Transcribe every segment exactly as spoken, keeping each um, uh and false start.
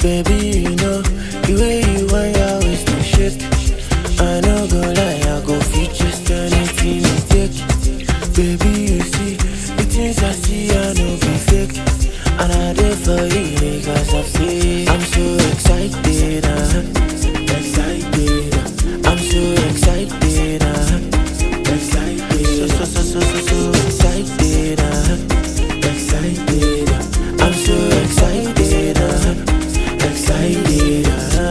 Baby, you know the way you want your waist to shake. I no go lie, I go fit just anything you take. Baby, you see the things I see, I no be fake. And I do for you because I've seen. I'm so excited, uh, excited. I'm so excited, uh, excited. So so so so so so excited, uh, excited. I'm so excited, uh, excited. Uh.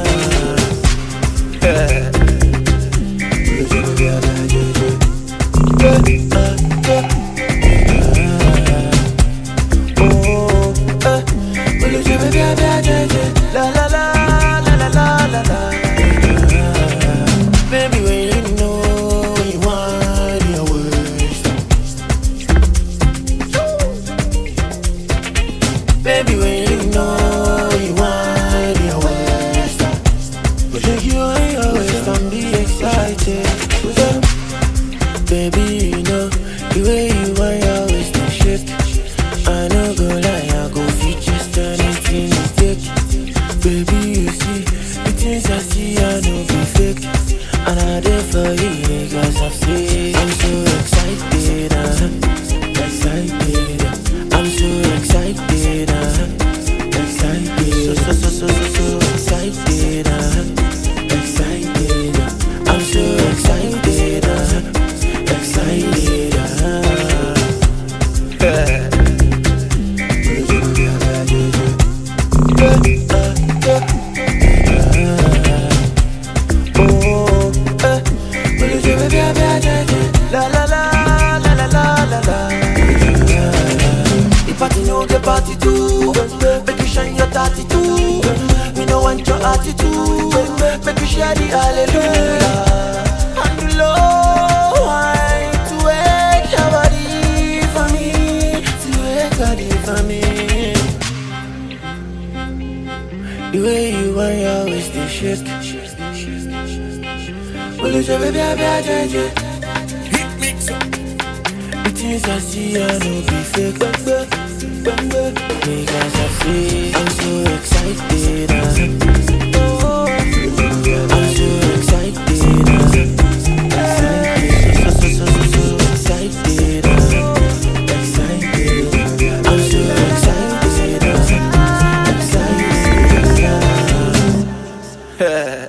La la la la la la la la. Baby, when you know you want your worst. Baby, when you know you want your worst. Take you on your waist and be excited. Yeah. Baby, you know the way you want your waist to shake. I no go lie, I go fit just anything you take. Baby, you see the things I see, I no be fake. And I do for you because I've seen. I'm so excited, uh, excited. I'm so excited, uh, excited. So so so so so so excited, uh, excited. I'm so excited, uh, excited. Uh. La la la la la la la la. The party no get party too. Make you shine your thirty-two. We no want your attitude. Make you share the hallelujah. And the low wine to wake your body for me, to wake body for me. The way you want your waist to shake. Will you show me baby, baby, baby? The things I see, I no be fake. Because I feel I'm so excited, uh. I'm so excited, uh. Excited. So, so, so, so, so excited, uh. Excited. I'm so excited, uh. Excited, uh.